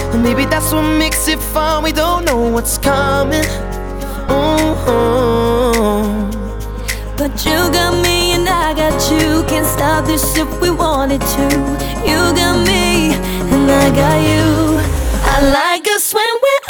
And maybe that's what makes it fun. We don't know what's coming. But you got me and I got you. Can't stop this if we wanted to. You got me and I got you. I like us when we're